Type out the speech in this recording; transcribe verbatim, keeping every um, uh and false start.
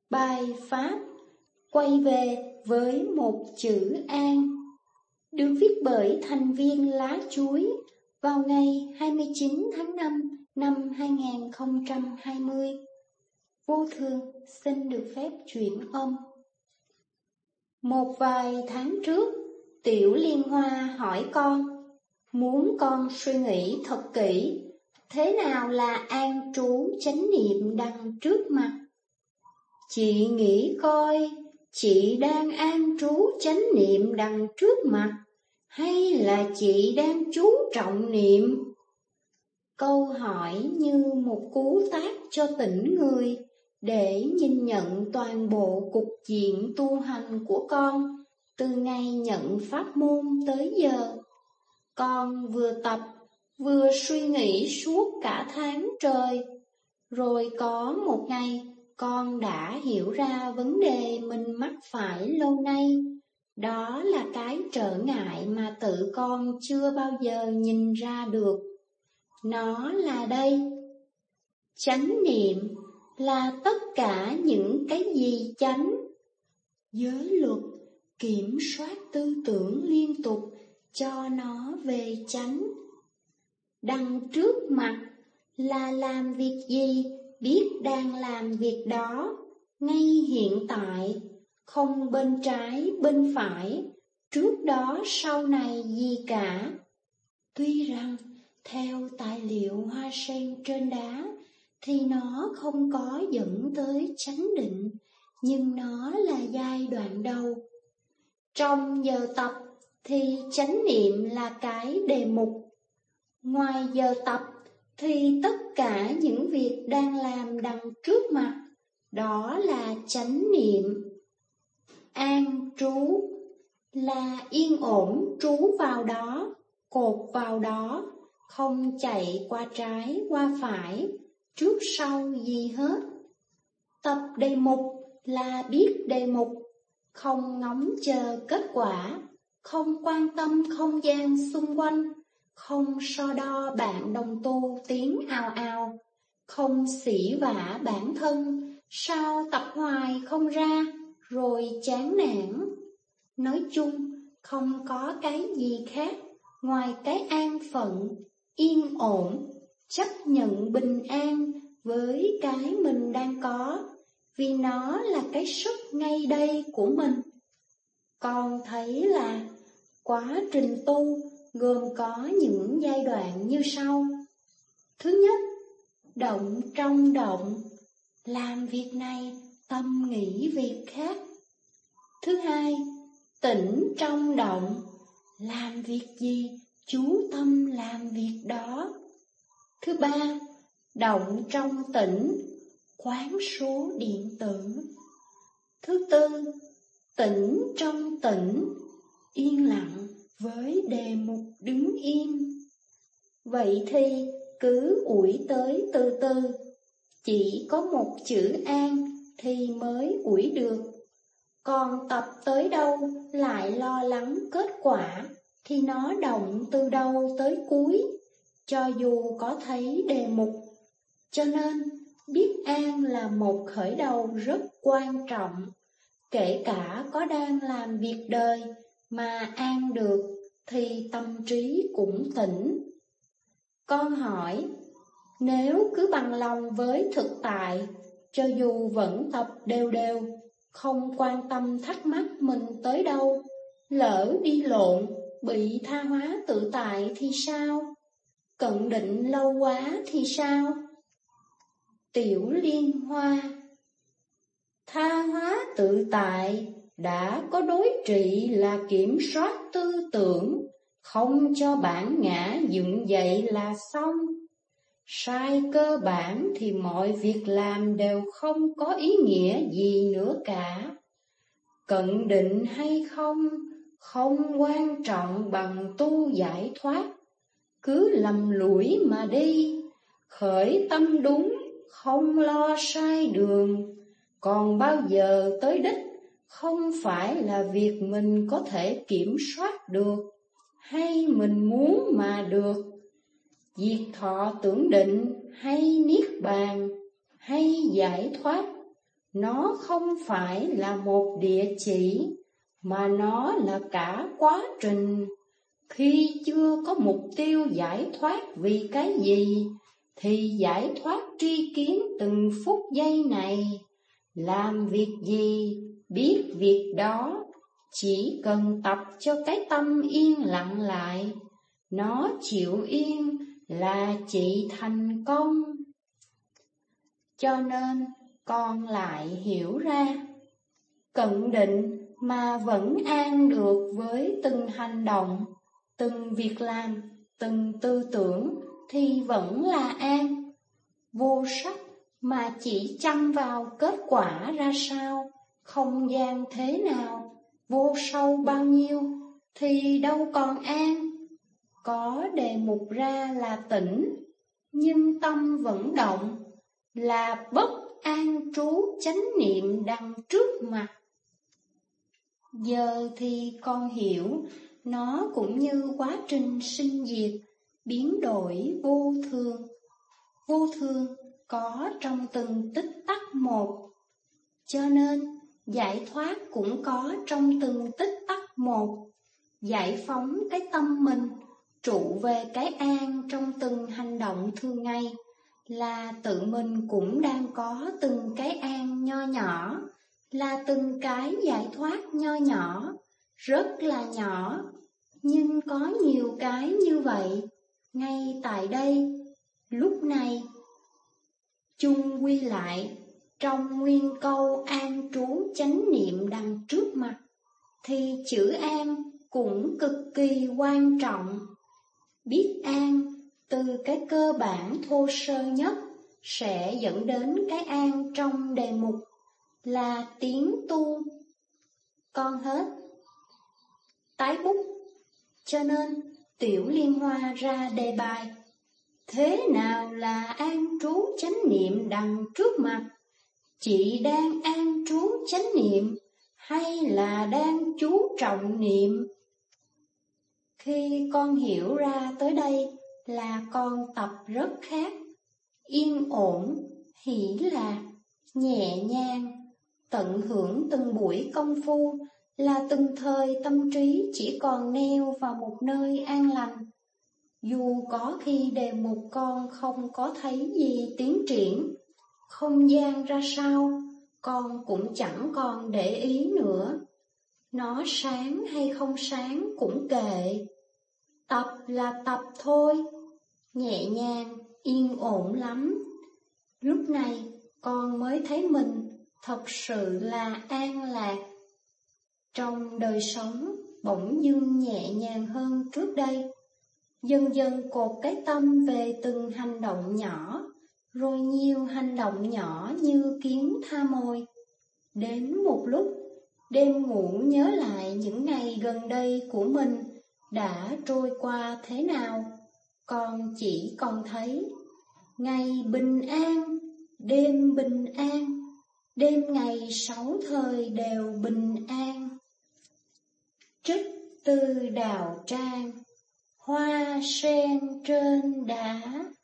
Bài Pháp quay về với một chữ An, được viết bởi thành viên Lá Chuối vào ngày hai mươi chín tháng năm năm hai nghìn không trăm hai mươi. Vô Thường xin được phép chuyển âm. Một vài tháng trước, Tiểu Liên Hoa hỏi con, muốn con suy nghĩ thật kỹ, thế nào là an trú chánh niệm đằng trước mặt. Chị nghĩ coi, chị đang an trú chánh niệm đằng trước mặt, hay là chị đang chú trọng niệm? Câu hỏi như một cú tát cho tỉnh người, để nhìn nhận toàn bộ cục diện tu hành của con, từ ngày nhận pháp môn tới giờ. Con vừa tập, vừa suy nghĩ suốt cả tháng trời, rồi có một ngày, con đã hiểu ra vấn đề mình mắc phải lâu nay. Đó là cái trở ngại mà tự con chưa bao giờ nhìn ra được. Nó là đây. Chánh niệm là tất cả những cái gì chánh. Giới luật kiểm soát tư tưởng liên tục cho nó về chánh. Đằng trước mặt là làm việc gì, biết đang làm việc đó, ngay hiện tại, không bên trái bên phải, trước đó sau này gì cả. Tuy rằng theo tài liệu hoa sen trên đá thì nó không có dẫn tới chánh định, nhưng nó là giai đoạn đầu. Trong giờ tập thì chánh niệm là cái đề mục. Ngoài giờ tập thì tất cả những việc đang làm đằng trước mặt, đó là chánh niệm. An trú là yên ổn trú vào đó, cột vào đó, không chạy qua trái qua phải, trước sau gì hết. Tập đề mục là biết đề mục, không ngóng chờ kết quả, không quan tâm không gian xung quanh, không so đo bạn đồng tu tiếng ào ào, không sỉ vả bản thân, sao tập hoài không ra, rồi chán nản. Nói chung, không có cái gì khác ngoài cái an phận, yên ổn, chấp nhận bình an với cái mình đang có, vì nó là cái sức ngay đây của mình. Con thấy là quá trình tu gồm có những giai đoạn như sau. Thứ nhất, động trong động, làm việc này tâm nghĩ việc khác. Thứ hai, tĩnh trong động, làm việc gì chú tâm làm việc đó. Thứ ba, động trong tĩnh, quán số điện tử. Thứ tư, tĩnh trong tĩnh, yên lặng với đề mục đứng im. Vậy thì cứ ủi tới từ từ, chỉ có một chữ an thì mới ủi được. Còn tập tới đâu lại lo lắng kết quả, thì nó động từ đầu tới cuối, cho dù có thấy đề mục. Cho nên, biết an là một khởi đầu rất quan trọng. Kể cả có đang làm việc đời mà an được, thì tâm trí cũng tỉnh. Con hỏi, nếu cứ bằng lòng với thực tại, cho dù vẫn tập đều đều, không quan tâm thắc mắc mình tới đâu, lỡ đi lộn, bị tha hóa tự tại thì sao? Cận định lâu quá thì sao? Tiểu Liên Hoa: tha hóa tự tại đã có đối trị là kiểm soát tư tưởng, không cho bản ngã dựng dậy là xong. Sai cơ bản thì mọi việc làm đều không có ý nghĩa gì nữa cả. Cận định hay không, không quan trọng bằng tu giải thoát. Cứ lầm lũi mà đi, khởi tâm đúng, không lo sai đường. Còn bao giờ tới đích, không phải là việc mình có thể kiểm soát được, hay mình muốn mà được. Diệt thọ tưởng định, hay niết bàn, hay giải thoát, Nó không phải là một địa chỉ, mà nó là cả quá trình. Khi chưa có mục tiêu giải thoát vì cái gì, thì giải thoát tri kiến từng phút giây này. Làm việc gì, biết việc đó, chỉ cần tập cho cái tâm yên lặng lại. Nó chịu yên là chị thành công. Cho nên con lại hiểu ra, cận định mà vẫn an được với từng hành động, từng việc làm, từng tư tưởng thì vẫn là an. Vô sắc mà chỉ chăm vào kết quả ra sao, không gian thế nào, vô sâu bao nhiêu, thì đâu còn an. Có đề mục ra là tỉnh, nhưng tâm vẫn động, là bất an trú chánh niệm đằng trước mặt. Giờ thì con hiểu, nó cũng như quá trình sinh diệt, biến đổi vô thường. Vô thường có trong từng tích tắc một, cho nên giải thoát cũng có trong từng tích tắc một. Giải phóng cái tâm mình, trụ về cái an trong từng hành động thường ngày, là tự mình cũng đang có từng cái an nho nhỏ, là từng cái giải thoát nho nhỏ, rất là nhỏ, nhưng có nhiều cái như vậy, ngay tại đây, lúc này. Chung quy lại, trong nguyên câu an trú chánh niệm đằng trước mặt, thì chữ an cũng cực kỳ quan trọng. Biết an từ cái cơ bản thô sơ nhất sẽ dẫn đến cái an trong đề mục là tiến tu. Con hết. Tái bút. Cho nên Tiểu Liên Hoa ra đề bài: thế nào là an trú chánh niệm đằng trước mặt? Chị đang an trú chánh niệm hay là đang chú trọng niệm? Khi con hiểu ra tới đây là con tập rất khác. Yên ổn, hỷ lạc, nhẹ nhàng, tận hưởng từng buổi công phu, là từng thời tâm trí chỉ còn neo vào một nơi an lành. Dù có khi đề mục con không có thấy gì tiến triển, không gian ra sao, con cũng chẳng còn để ý nữa. Nó sáng hay không sáng cũng kệ. Tập là tập thôi, nhẹ nhàng, yên ổn lắm. Lúc này con mới thấy mình thật sự là an lạc. Trong đời sống bỗng dưng nhẹ nhàng hơn trước đây. Dần dần cột cái tâm về từng hành động nhỏ, rồi nhiều hành động nhỏ như kiến tha mồi. Đến một lúc, đêm ngủ nhớ lại những ngày gần đây của mình đã trôi qua thế nào, con chỉ còn thấy ngày bình an, đêm bình an, đêm ngày sáu thời đều bình an. Trích từ Đạo Trang. Hoa sen trên đá.